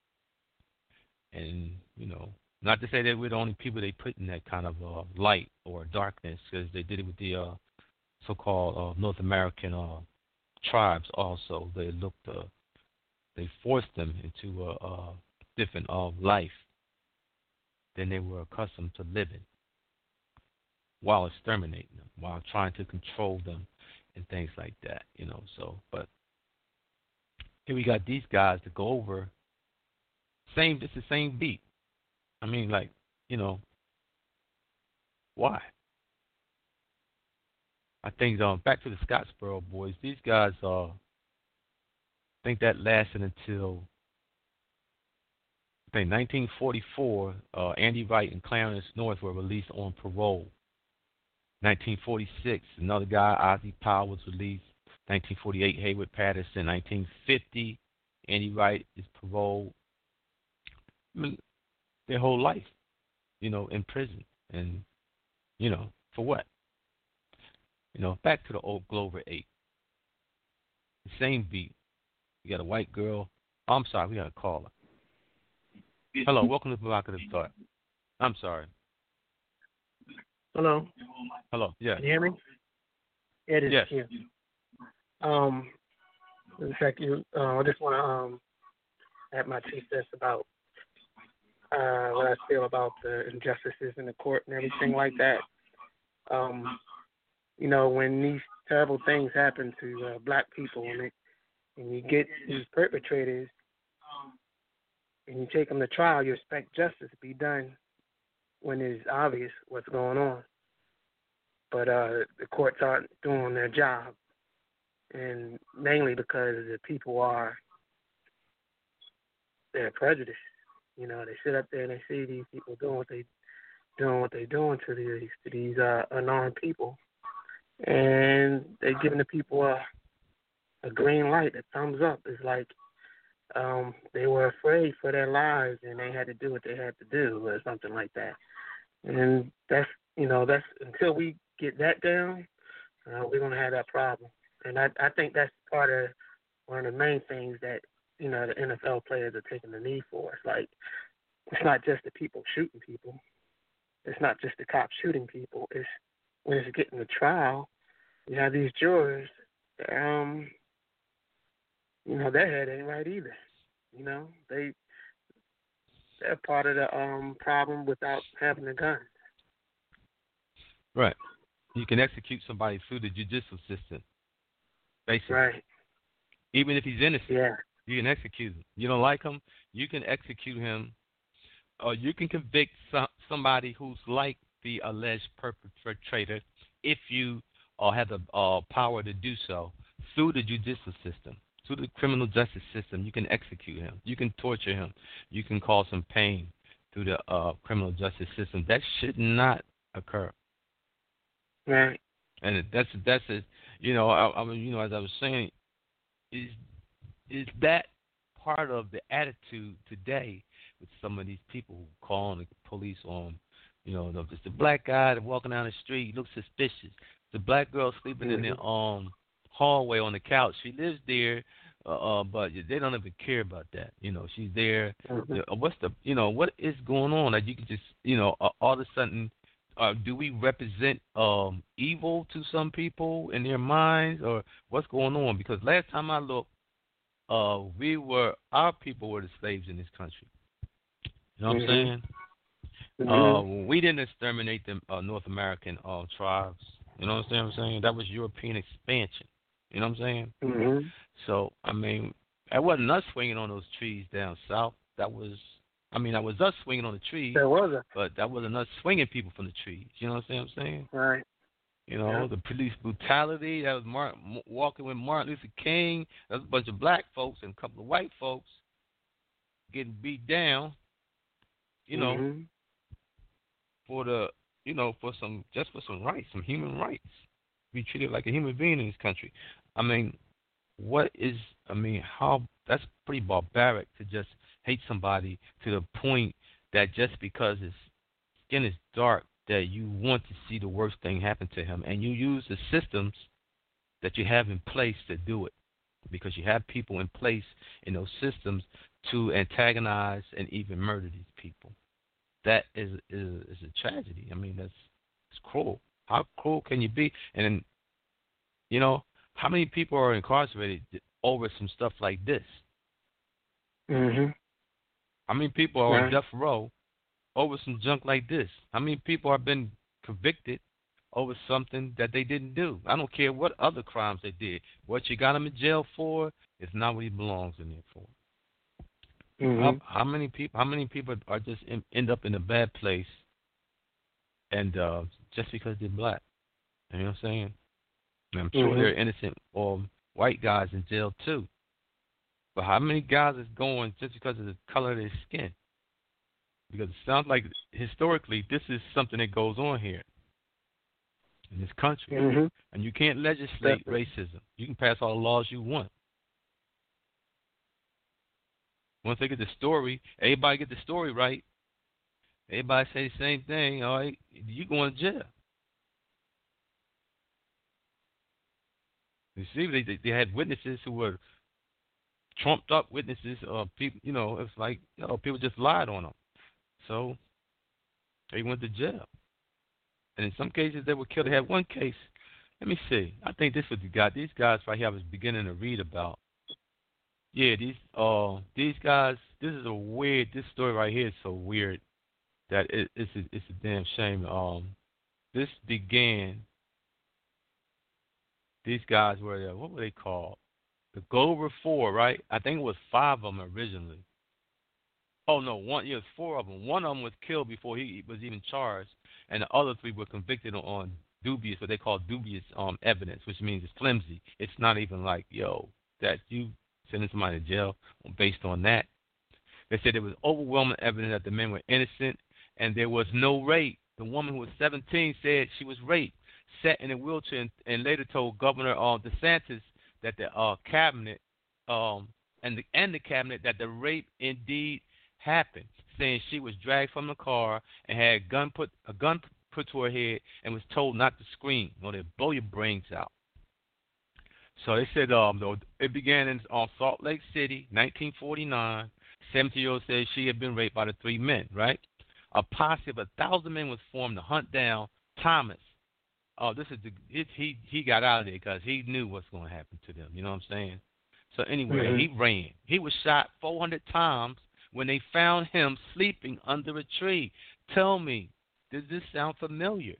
And, you know, not to say that we're the only people they put in that kind of uh, light or darkness, because they did it with the uh, so-called uh, North American uh, tribes also. They looked, uh, they forced them into a, a different uh, life than they were accustomed to living, while exterminating them, while trying to control them and things like that, you know. So, but here we got these guys to go over, same, it's the same beat. I mean, like, you know, why? I think, um, back to the Scottsboro boys, these guys, uh, I think that lasted until, I think, nineteen forty-four, uh, Andy Wright and Clarence North were released on parole. nineteen forty-six, another guy, Ozzie Powell, was released. nineteen forty-eight, Hayward Patterson. nineteen fifty, Andy Wright is paroled. I mean, their whole life, you know, in prison. And, you know, for what? You know, back to the old Glover eight. The same beat. You got a white girl. Oh, I'm sorry, we got a caller. Hello, welcome to Provocative Thought. I'm sorry. Hello. Hello, yeah. Can you hear me? It is yes. here. Um, in fact, you, uh, I just want to um, add my two cents about uh, what I feel about the injustices in the court and everything like that. Um, you know, when these terrible things happen to uh, black people and, it, and you get these perpetrators and you take them to trial, you expect justice to be done when it's obvious what's going on. But uh, the courts aren't doing their job, and mainly because the people are, they're prejudiced. You know, they sit up there and they see these people doing what they doing what they're doing to these to these uh, unarmed people, and they're giving the people a a green light, a thumbs up. It's like um, they were afraid for their lives and they had to do what they had to do, or something like that. And that's, you know, that's until we get that down, uh, we're gonna have that problem. And I, I think that's part of one of the main things that you know, the N F L players are taking the knee for. It's like, it's not just the people shooting people. It's not just the cops shooting people. It's when it's getting to trial, you have these jurors, um, you know, their head ain't right either. You know, they, they're part of the um, problem without having a gun. Right. You can execute somebody through the judicial system, basically. Right. Even if he's innocent, yeah. you can execute him. You don't like him, you can execute him, or you can convict some, somebody who's like the alleged perpetrator if you uh, have the uh, power to do so through the judicial system. Through the criminal justice system, you can execute him. You can torture him. You can cause him pain through the uh, criminal justice system. That should not occur. Right. And that's that's a, you know, I, I mean, you know, as I was saying, is is that part of the attitude today with some of these people who call on the police on, you know, it's the black guy that walking down the street looks suspicious. The black girl sleeping mm-hmm. in the um hallway on the couch. She lives there, uh, uh, but they don't even care about that. You know, she's there. Mm-hmm. What's the, you know, what is going on that you can just, you know, uh, all of a sudden. Uh, do we represent um, evil to some people in their minds, or what's going on? Because last time I looked, uh, we were our people were the slaves in this country. You know what mm-hmm. I'm saying? Mm-hmm. Uh, we didn't exterminate the uh, North American uh, tribes. You know what I'm saying? That was European expansion. You know what I'm saying? Mm-hmm. So I mean, that wasn't us swinging on those trees down south. That was. I mean, that was us swinging on the trees, there was a... but that wasn't us swinging people from the trees. You know what I'm saying? Right. You know, yeah. The police brutality, that was Martin, walking with Martin Luther King. That was a bunch of black folks and a couple of white folks getting beat down, you know, mm-hmm. for the, you know, for some, just for some rights, some human rights. Be treated like a human being in this country. I mean, what is, I mean, how, that's pretty barbaric to just hate somebody to the point that just because his skin is dark that you want to see the worst thing happen to him, and you use the systems that you have in place to do it, because you have people in place in those systems to antagonize and even murder these people. That is is, is a tragedy. I mean, that's it's cruel. How cruel can you be? And then, you know, how many people are incarcerated over some stuff like this? Mm-hmm. How many people are right. on death row over some junk like this? How many people have been convicted over something that they didn't do? I don't care what other crimes they did. What you got them in jail for is not what he belongs in there for. Mm-hmm. How, how many people? How many people are just in, end up in a bad place, and uh, just because they're black? You know what I'm saying? And I'm sure mm-hmm. there are innocent or white guys in jail too. But how many guys is going just because of the color of their skin? Because it sounds like historically this is something that goes on here in this country. Mm-hmm. And you can't legislate Definitely. racism. You can pass all the laws you want. Once they get the story, everybody get the story right, everybody say the same thing, all right, you going to jail. You see, they, they had witnesses who were trumped up witnesses, uh, people, you know, it's like, you know, people just lied on them. So they went to jail. And in some cases, they were killed. They had one case. Let me see. I think this was the guy. These guys right here I was beginning to read about. Yeah, these uh these guys, this is a weird, this story right here is so weird that it, it's, a, it's a damn shame. Um, This began, these guys were, what were they called? The Glover Four, right? I think it was five of them originally. Oh, no, one. Yeah, it was four of them. One of them was killed before he was even charged, and the other three were convicted on dubious, what they call dubious um, evidence, which means it's flimsy. It's not even like, yo, that you sending somebody to jail based on that. They said there was overwhelming evidence that the men were innocent, and there was no rape. The woman who was seventeen said she was raped, sat in a wheelchair, and, and later told Governor uh, DeSantis that the uh, cabinet um, and the and the cabinet that the rape indeed happened, saying she was dragged from the car and had a gun put a gun put to her head and was told not to scream, or they'll blow your brains out. So they said um though it began in on Salt Lake City, nineteen forty-nine. seventy-year-old said she had been raped by the three men. Right, a posse of a thousand men was formed to hunt down Thomas. Oh, this is the it, he he got out of there because he knew what's going to happen to them. You know what I'm saying? So anyway, Mm-hmm. he ran. He was shot four hundred times when they found him sleeping under a tree. Tell me, does this sound familiar?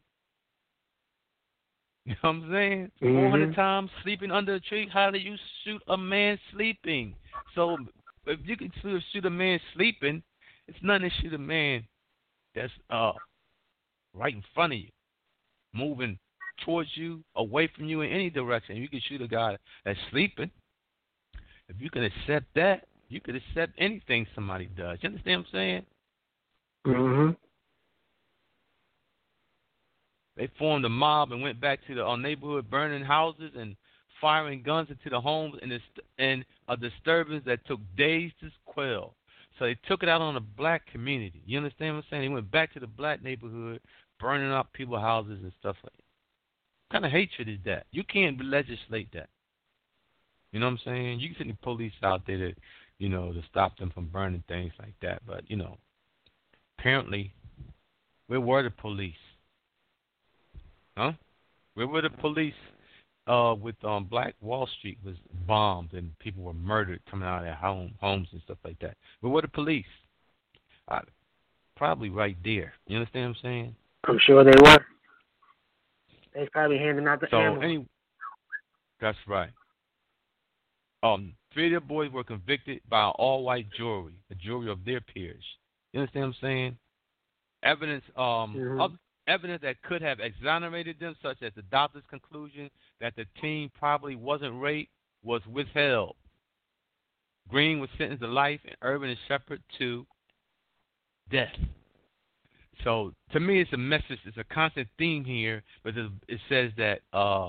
You know what I'm saying? Mm-hmm. four hundred times sleeping under a tree. How do you shoot a man sleeping? So if you can sort of shoot a man sleeping, it's nothing to shoot a man that's uh right in front of you, moving towards you, away from you in any direction. You can shoot a guy that's sleeping. If you can accept that, you can accept anything somebody does. You understand what I'm saying? Mm-hmm. They formed a mob and went back to the uh, neighborhood, burning houses and firing guns into the homes, and, and a disturbance that took days to quell. So they took it out on the black community. You understand what I'm saying? They went back to the black neighborhood, burning up people's houses and stuff like that. What kind of hatred is that? You can't legislate that. You know what I'm saying? You can send the police out there to, you know, to stop them from burning things like that. But, you know, apparently, where were the police? Huh? Where were the police uh, with um, Black Wall Street was bombed and people were murdered coming out of their home, homes and stuff like that? Where were the police? Uh, probably right there. You understand what I'm saying? I'm sure they were. They probably handing out the so ammo. Any, that's right. Um, three of the boys were convicted by an all-white jury, a jury of their peers. You understand what I'm saying? Evidence, um, mm-hmm. of, evidence that could have exonerated them, such as the doctor's conclusion that the teen probably wasn't raped, was withheld. Green was sentenced to life, and Urban and Shepard to death. So, to me, it's a message. It's a constant theme here, but it says that uh,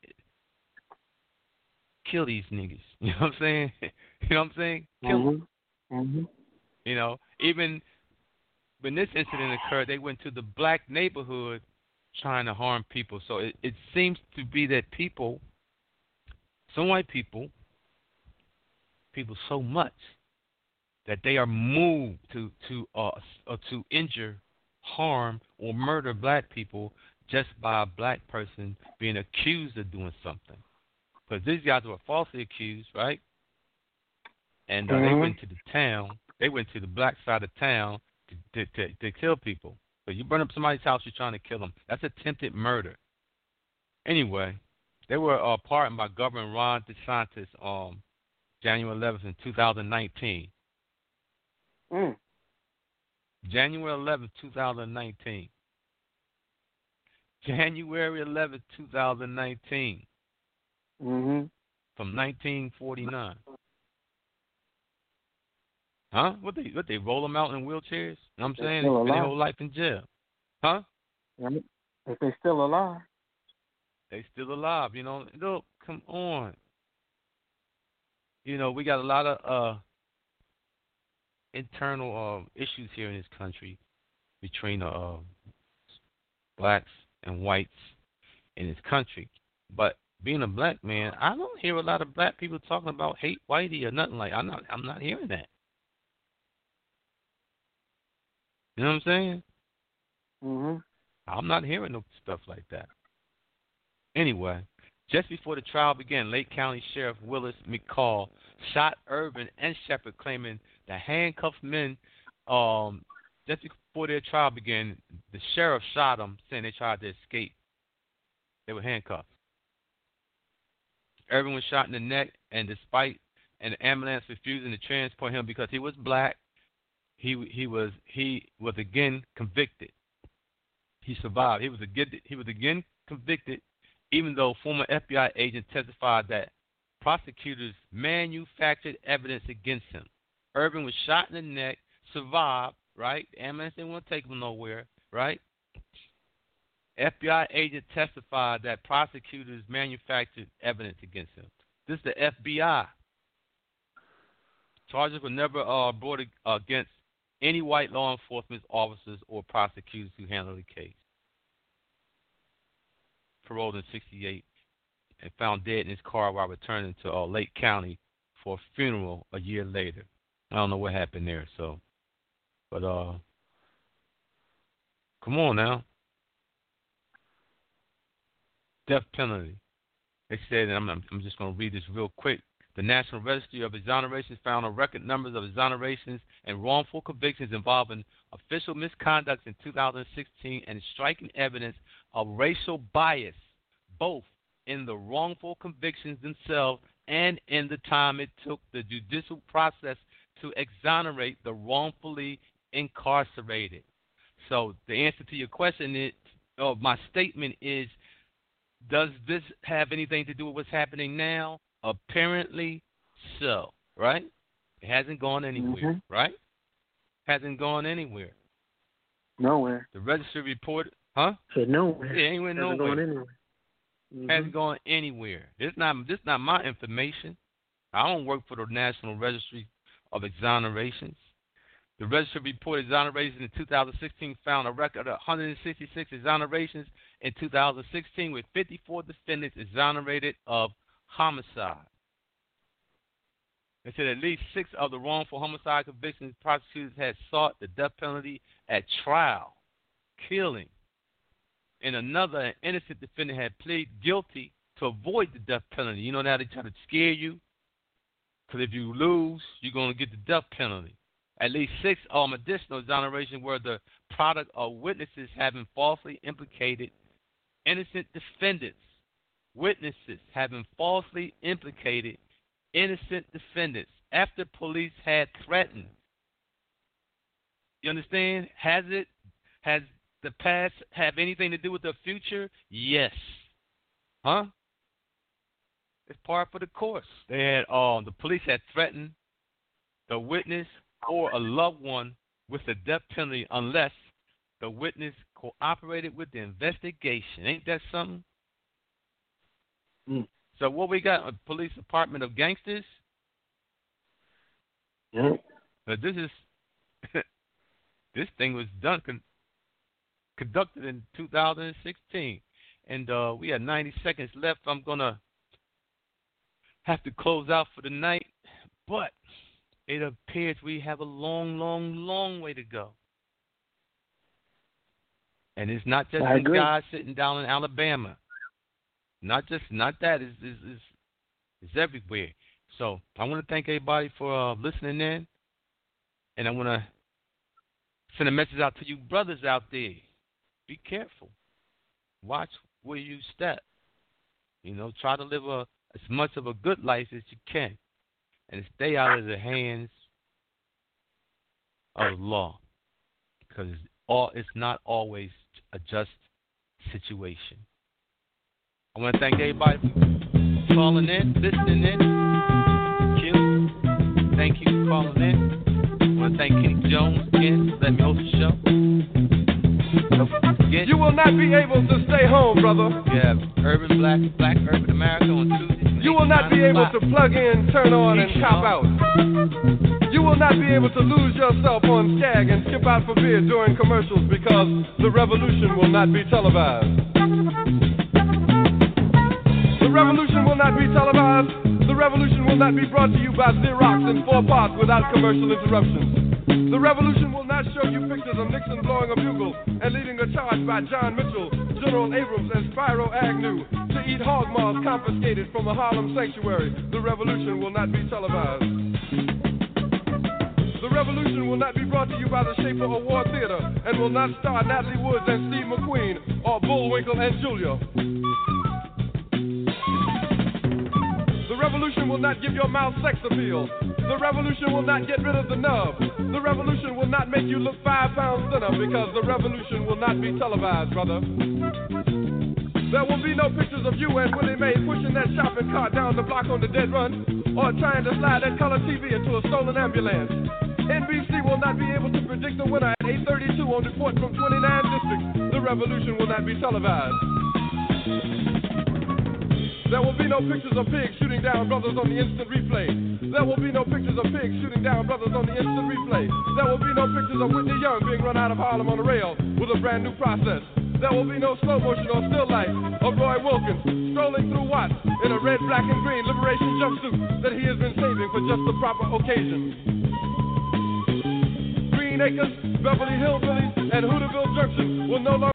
kill these niggas. You know what I'm saying? You know what I'm saying? Kill mm-hmm. them. Mm-hmm. You know, even when this incident occurred, they went to the black neighborhood trying to harm people. So it, it seems to be that people, some white people, people so much that they are moved to to uh, uh to injure, harm, or murder black people just by a black person being accused of doing something. Because these guys were falsely accused, right? And uh, mm-hmm. they went to the town. They went to the black side of town to, to, to, to kill people. So you burn up somebody's house, you're trying to kill them. That's attempted murder. Anyway, they were uh, pardoned by Governor Ron DeSantis on um, January eleventh in two thousand nineteen. Mm. January eleventh, two thousand nineteen. January eleventh, two thousand nineteen. Mm-hmm. From nineteen forty-nine. Huh? What they what they roll them out in wheelchairs? You know what I'm saying? Spend their whole life in jail. Huh? If they're still alive. They still alive, you know. Look, come on. You know, we got a lot of uh internal uh, issues here in this country between uh, blacks and whites in this country. But being a black man, I don't hear a lot of black people talking about hate whitey or nothing like. I'm not. I'm not hearing that. You know what I'm saying? Mhm. I'm not hearing no stuff like that. Anyway, just before the trial began, Lake County Sheriff Willis McCall shot Urban and Shepard, claiming the handcuffed men. Um, just before their trial began, the sheriff shot them, saying they tried to escape. They were handcuffed. Urban was shot in the neck, and despite an ambulance refusing to transport him because he was black, he he was he was again convicted. He survived. He was again he was again convicted, even though former F B I agents testified that prosecutors manufactured evidence against him. Urban was shot in the neck, survived, right? The ambulance didn't want to take him nowhere, right? F B I agent testified that prosecutors manufactured evidence against him. This is the F B I. Charges were never uh, brought against any white law enforcement officers or prosecutors who handled the case. Paroled in sixty-eight. and found dead in his car while returning to uh, Lake County for a funeral a year later. I don't know what happened there. So, but uh, come on now. Death penalty. They said, and I'm, I'm just going to read this real quick. The National Registry of Exonerations found a record numbers of exonerations and wrongful convictions involving official misconduct in two thousand sixteen and striking evidence of racial bias, both in the wrongful convictions themselves and in the time it took the judicial process to exonerate the wrongfully incarcerated. So the answer to your question is, or my statement is, does this have anything to do with what's happening now? Apparently so, right? It hasn't gone anywhere, mm-hmm. right? Hasn't gone anywhere. Nowhere. The registry report, huh? Said nowhere. It ain't went nowhere. Gone anywhere. Mm-hmm. Hasn't gone anywhere. This not this not my information. I don't work for the National Registry of Exonerations. The registry report exonerations in two thousand sixteen found a record of one hundred sixty-six exonerations in two thousand sixteen, with fifty-four defendants exonerated of homicide. They said at least six of the wrongful homicide convictions prosecutors had sought the death penalty at trial, killing. And another, an innocent defendant, had pleaded guilty to avoid the death penalty. You know how they try to scare you? Because if you lose, you're going to get the death penalty. At least six um, additional exonerations were the product of witnesses having falsely implicated innocent defendants. Witnesses having falsely implicated innocent defendants after police had threatened. You understand? Has it, has the past have anything to do with the future? Yes. Huh? It's part of the course. They had, um, the police had threatened the witness or a loved one with the death penalty unless the witness cooperated with the investigation. Ain't that something? Mm. So what we got? A police department of gangsters? Yeah. But this is this thing was done con- conducted in two thousand sixteen, and uh, we have ninety seconds left. I'm gonna have to close out for the night, but it appears we have a long, long, long way to go. And it's not just some guys sitting down in Alabama. Not just not that is is is is everywhere. So I want to thank everybody for uh, listening in, and I want to send a message out to you brothers out there. Be careful. Watch where you step. You know, try to live a as much of a good life as you can, and stay out of the hands of the law, because it's all it's not always a just situation. I want to thank everybody for calling in, listening in. Q, thank you for calling in. I want to thank Kenny Jones again for letting me host the show. Again, you will not be able to stay home, brother. We have Urban Black, Black Urban America on Tuesdays. You will not be able to plug in, turn on, and cop out. You will not be able to lose yourself on Skag and skip out for beer during commercials because the revolution will not be televised. The revolution will not be televised. The revolution will not be brought to you by Xerox in four parts without commercial interruptions. The revolution will not show you pictures of Nixon blowing a bugle and leading a charge by John Mitchell, General Abrams, and Spyro Agnew to eat hog maws confiscated from a Harlem sanctuary. The revolution will not be televised. The revolution will not be brought to you by the Schaefer Award Theater and will not star Natalie Woods and Steve McQueen or Bullwinkle and Julia. The revolution will not give your mouth sex appeal. The revolution will not get rid of the nub. The revolution will not make you look five pounds thinner because the revolution will not be televised, brother. There will be no pictures of you and Willie Mae pushing that shopping cart down the block on the dead run or trying to slide that color T V into a stolen ambulance. N B C will not be able to predict the winner at eight thirty-two on report from twenty-nine districts. The revolution will not be televised. There will be no pictures of pigs shooting down brothers on the instant replay. There will be no pictures of pigs shooting down brothers on the instant replay. There will be no pictures of Whitney Young being run out of Harlem on a rail with a brand new process. There will be no slow motion or still life of Roy Wilkins strolling through Watts in a red, black, and green liberation jumpsuit that he has been saving for just the proper occasion. Green Acres, Beverly Hillbillies, and Hooterville Junction will no longer